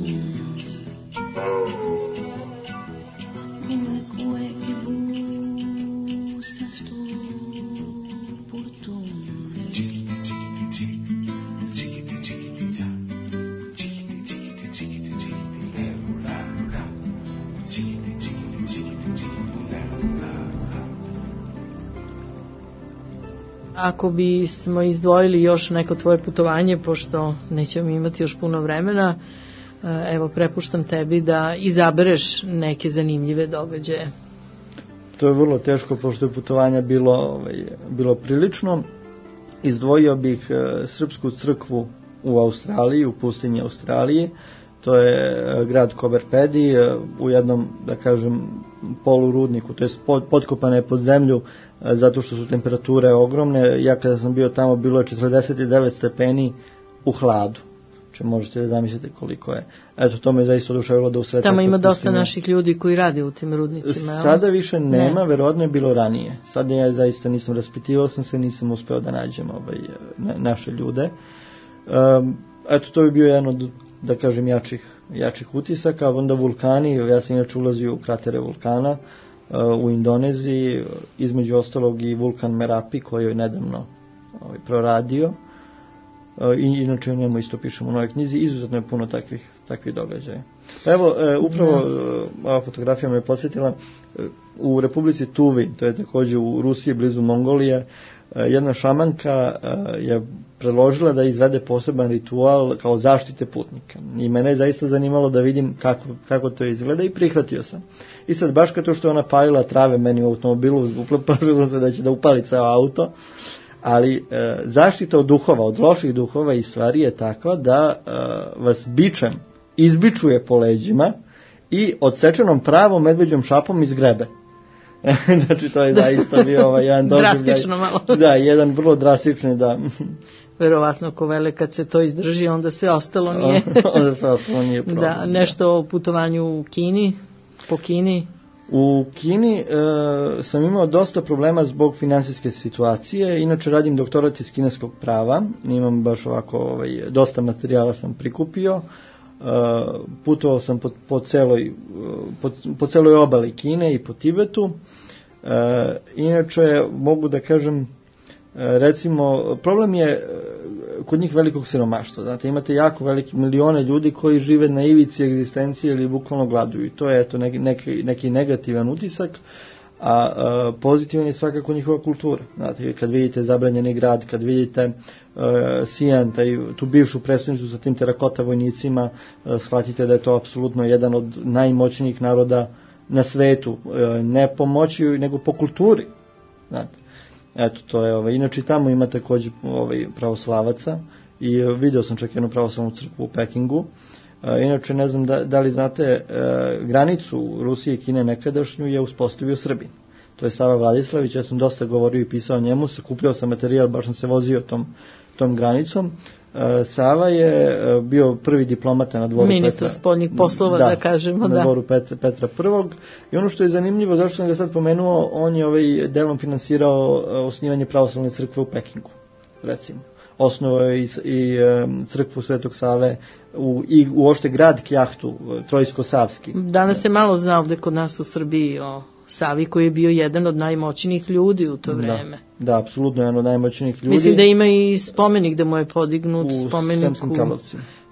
Ako bismo izdvojili još neko tvoje putovanje, pošto nećemo imati još puno vremena, evo prepuštam tebi da izabereš neke zanimljive događaje. To je vrlo teško, pošto je putovanja bilo prilično. Izdvojio bih srpsku crkvu u Australiji, u pustinji Australije. To je grad Koberpedi, u jednom, da kažem, polurudniku, to je potkopane pod zemlju, zato što su temperature ogromne. Ja kada sam bio tamo, bilo je 49 stepeni u hladu. Če možete da zamislite koliko je. Eto, to me zaista oduševilo da usred... Tamo ima dosta naših ljudi koji rade u tim rudnicima. Sada više nema, verovatno je bilo ranije. Sada ja zaista nisam raspitivao sam se, nisam uspeo da nađem naše ljude. Eto, to bi bio jedan od, da kažem, jačih utisaka. Onda vulkani, ja sam inače ulazio u kratere vulkana u Indoneziji, između ostalog i vulkan Merapi koji je nedavno proradio. I inače o njemu isto pišemo u novoj knjizi. Izuzetno je puno takvih događaja. Evo, upravo ova fotografija me podsjetila, u Republici Tuvi, to je također u Rusiji blizu Mongolije, jedna šamanka je predložila da izvede poseban ritual kao zaštite putnika. I mene je zaista zanimalo da vidim kako to izgleda i prihvatio sam. I sad baš kao to što je ona palila trave meni u automobilu, plašio sam se da će da upali ceo auto, ali zaštita od duhova, od loših duhova i stvari je takva da vas bičem izbičuje po leđima i odsečenom pravom medveđom šapom izgrebe. Znači to je zaista bio jedan drastično malo. Da, jedan vrlo drastični, da. Verovatno ako vele kad se to izdrži, onda sve ostalo nije. Onda sve ostalo nije problem. Da, nešto o putovanju u Kini, po Kini. U Kini sam imao dosta problema zbog finansijske situacije, inače radim doktorat iz kineskog prava, imam baš ovako, dosta materijala sam prikupio, putovao sam po celoj obali Kine i po Tibetu, inače mogu da kažem, recimo, problem je kod njih velikog siromaštva. Znate, imate jako veliki milione ljudi koji žive na ivici egzistencije ili bukvalno gladuju. I to je eto neki negativan utisak, a pozitivan je svakako njihova kultura. Znate, kad vidite zabranjeni grad, kad vidite Sijan, tu bivšu prestonicu sa tim terakota vojnicima, shvatite da je to apsolutno jedan od najmoćnijih naroda na svetu. Ne po moći, nego po kulturi. Znate. Eto, to je, inače tamo ima također pravoslavaca i video sam čak jednu pravoslavnu crkvu u Pekingu. Inače, ne znam da li znate, granicu Rusije i Kine nekadašnju je uspostavio Srbin. To je Sava Vladislavić, ja sam dosta govorio i pisao o njemu, sakupljao sam materijal, baš sam se vozio tom granicom. Sava je bio prvi diplomata na dvoru ministar spoljnih poslova, da kažemo, na dvoru Petra I. I ono što je zanimljivo, zašto sam ga sad pomenuo, on je delom finansirao osnivanje pravoslavne crkve u Pekingu, recimo. Osnovao je i crkvu Svetog Save i uopšte grad Kjahtu, Trojsko-Savski. Danas se malo zna ovde kod nas u Srbiji o Savi koji je bio jedan od najmoćnijih ljudi u to vreme. Da, apsolutno jedan od najmoćnijih ljudi. Mislim da ima i spomenik da mu je podignut u spomenik Sremskim Karlovcima.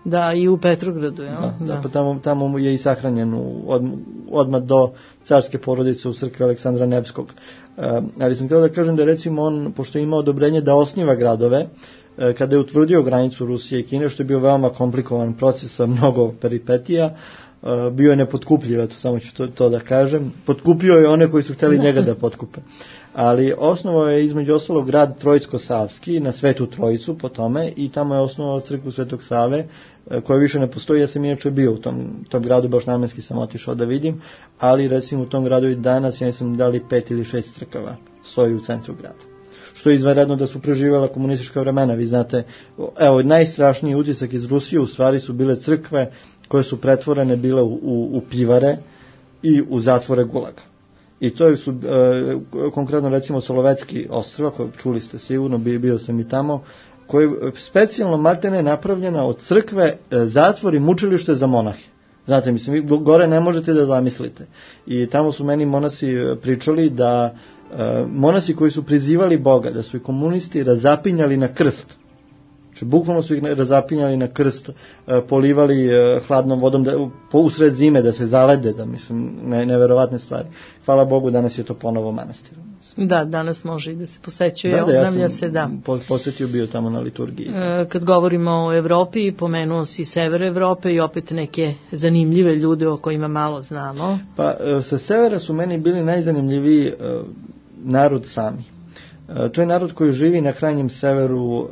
Da, i u Petrogradu, jel? Da, pa tamo je i sahranjen odmah do carske porodice u crkvi Aleksandra Nevskog. Ali sam htio da kažem da recimo on, pošto je imao odobrenje da osniva gradove, kada je utvrdio granicu Rusije i Kine, što je bio veoma komplikovan proces sa mnogo peripetija, bio je nepotkupljiv, eto samo ću to da kažem. Potkupio je one koji su hteli njega da potkupe. Ali osnovao je između ostalog grad Trojsko-Savski na Svetu Trojicu po tome i tamo je osnovao crkvu Svetog Save koja više ne postoji. Ja sam inače bio u tom gradu, baš namenski sam otišao da vidim, ali recimo u tom gradu i danas ja sam dali 5 ili 6 crkava stoji u centru grada. Što je izvanredno da su preživjela komunistička vremena. Vi znate, evo, najstrašniji utisak iz Rusije u stvari su bile crkve koje su pretvorene bile u pivare i u zatvore gulaga. I to su konkretno recimo Solovetski ostrva, koje čuli ste sigurno, bio sam i tamo, koja je specijalno maltene napravljena od crkve, zatvor i mučilište za monahe. Znate, mislim, vi gore ne možete da zamislite. I tamo su meni monasi pričali da monasi koji su prizivali Boga, da su i komunisti razapinjali na krst. Znači, bukvalno su ih razapinjali na krst, polivali hladnom vodom usred zime da se zalede, da mislim, neverovatne stvari. Hvala Bogu, danas je to ponovo manastir. Da, danas može i da se posećuje, obnavlja se, da. Posetio bio tamo na liturgiji. Kad govorimo o Evropi, pomenuo si sever Evrope i opet neke zanimljive ljude o kojima malo znamo. Pa, sa severa su meni bili najzanimljiviji narod Sami. To je narod koji živi na krajnjem severu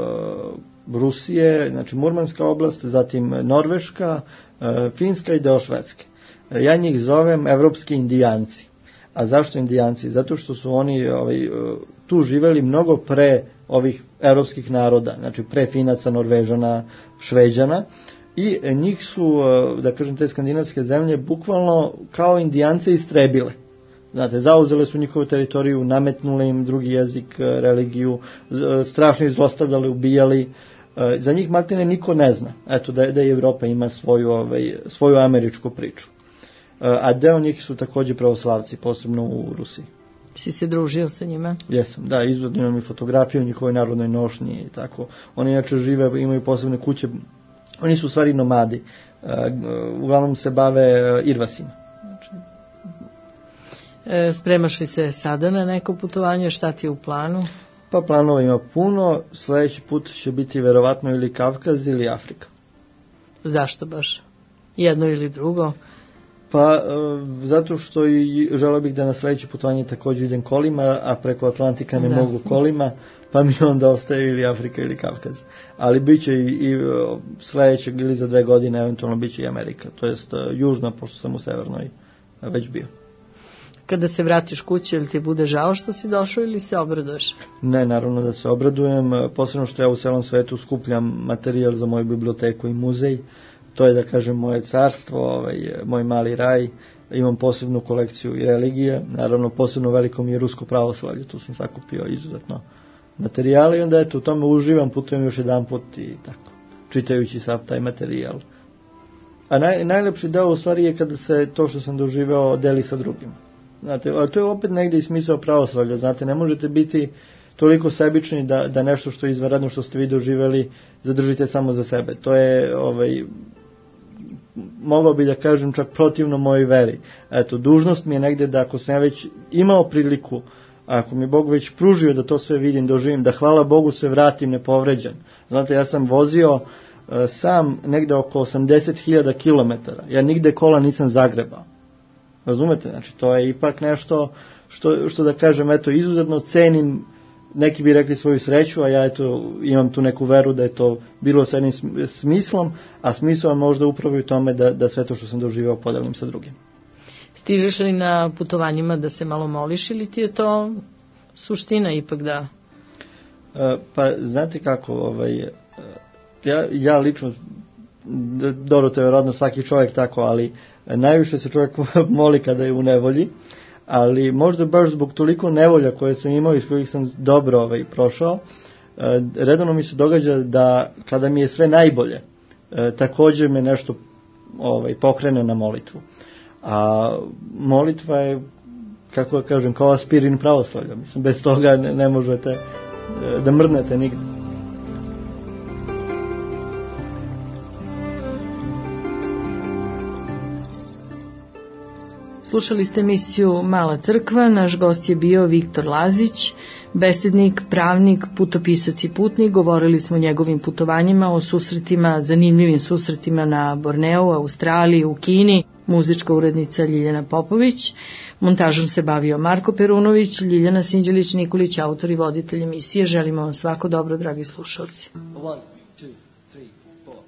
Rusije, znači Murmanska oblast, zatim Norveška, Finska i deo Švedske. Ja njih zovem evropski indijanci. A zašto indijanci? Zato što su oni tu živeli mnogo pre ovih evropskih naroda, znači pre Finaca, Norvežana, Šveđana, i njih su, da kažem, te skandinavske zemlje bukvalno kao indijance istrebile. Znate, zauzele su njihovu teritoriju, nametnule im drugi jezik, religiju, strašno izlostavljali, ubijali. Za njih maltene niko ne zna. Eto, da i Evropa ima svoju američku priču. A deo njih su također pravoslavci, posebno u Rusiji. Si se družio sa njima? Jesam, da, izvodno imam i fotografiju o njihovoj narodnoj nošnji i tako. Oni inače žive, imaju posebne kuće, oni su u stvari nomadi. Uglavnom se bave irvasima. Spremaš li se sada na neko putovanje, šta ti je u planu? Pa planova ima puno, sljedeći put će biti verovatno ili Kavkaz ili Afrika. Zašto baš? Jedno ili drugo? Pa zato što želeo bih da na sljedeće putovanje također idem kolima, a preko Atlantika ne mogu kolima, pa mi onda ostaje ili Afrika ili Kavkaz. Ali bit će i sljedećeg ili za 2 godine eventualno bit će i Amerika, to jest južna, pošto sam u severnoj već bio. Kada se vratiš kući, ili ti bude žao što si došao ili se obraduješ? Ne, naravno da se obradujem, posebno što ja u celom svetu skupljam materijal za moju biblioteku i muzej. To je, da kažem, moje carstvo, moj mali raj. Imam posebnu kolekciju i religije, naravno posebno veliko mi je rusko pravoslavlje, tu sam sakupio izuzetno materijale i onda eto, u tome uživam, putujem još jedan put i tako, čitajući sav taj materijal. A najlepši deo u stvari je kada se to što sam doživeo deli sa drugima. Znate, a to je opet negdje i smisao pravoslavlja, znate, ne možete biti toliko sebični da nešto što je izvanredno što ste vi doživjeli zadržite samo za sebe. To je, mogao bi da kažem čak protivno mojoj veri. Eto, dužnost mi je negdje da ako sam već imao priliku, ako mi Bog već pružio da to sve vidim, doživim, da hvala Bogu se vratim nepovređen. Znate, ja sam vozio sam negdje oko 80.000 km. Ja nigde kola nisam zagrebao. Razumete? Znači, to je ipak nešto što da kažem, eto, izuzetno cenim, neki bi rekli svoju sreću, a ja eto, imam tu neku veru da je to bilo sa jednim smislom, a smisao je možda upravo u tome da sve to što sam doživao podelim sa drugim. Stižeš li na putovanjima da se malo moliš ili ti je to suština ipak da? Pa, znate kako, ja lično, dobro, to je vjerojatno svaki čovjek tako, ali najviše se čovjek moli kada je u nevolji, ali možda baš zbog toliko nevolja koje sam imao i s kojih sam dobro prošao, redovno mi se događa da kada mi je sve najbolje, također me nešto pokrene na molitvu. A molitva je, kako da kažem, kao aspirin pravoslavlja. Mislim, bez toga ne možete da mrdnete nigdje. Slušali ste emisiju Mala crkva, naš gost je bio Viktor Lazić, besednik, pravnik, putopisac i putnik. Govorili smo o njegovim putovanjima, o susretima, zanimljivim susretima na Borneu, Australiji, u Kini. Muzička urednica Ljiljana Popović, montažom se bavio Marko Perunović, Ljiljana Sinđelić-Nikolić, autor i voditelj emisije. Želimo vam svako dobro, dragi slušalci. 1, 2, 3, 4.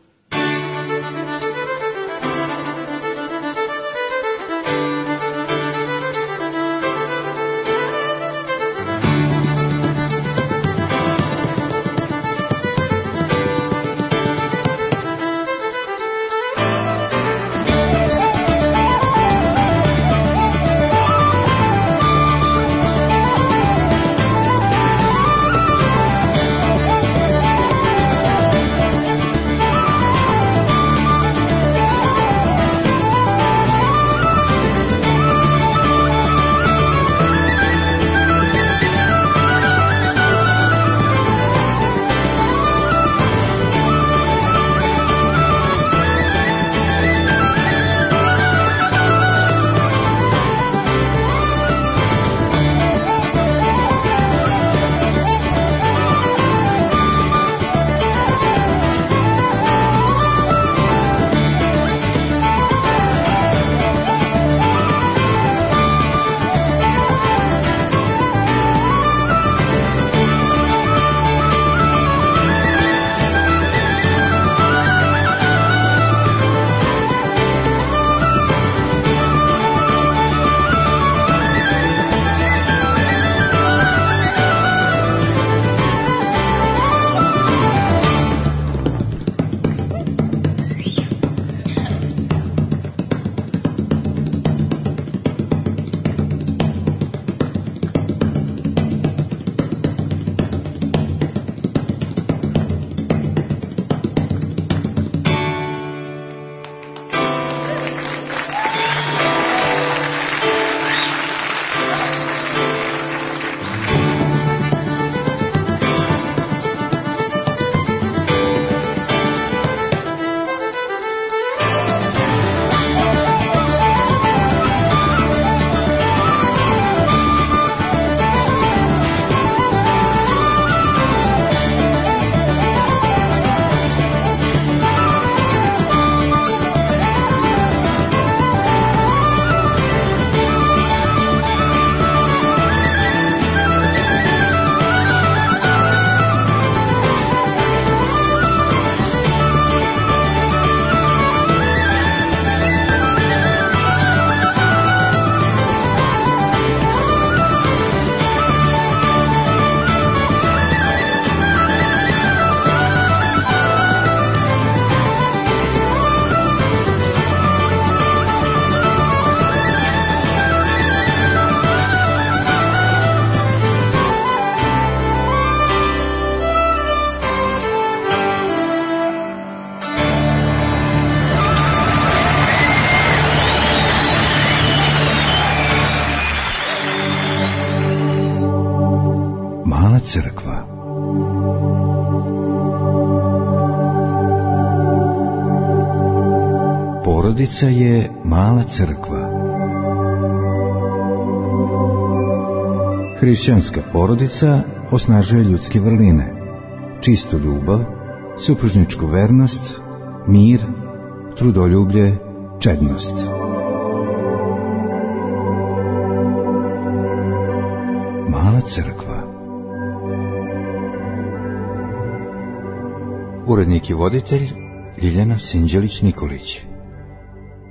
crkva. Porodica je mala crkva. Hrišćanska porodica osnažuje ljudske vrline, čistu ljubav, supružničku vernost, mir, trudoljublje, čednost. Mala crkva. Urednik i voditelj Ljiljana Sinđelić-Nikolić.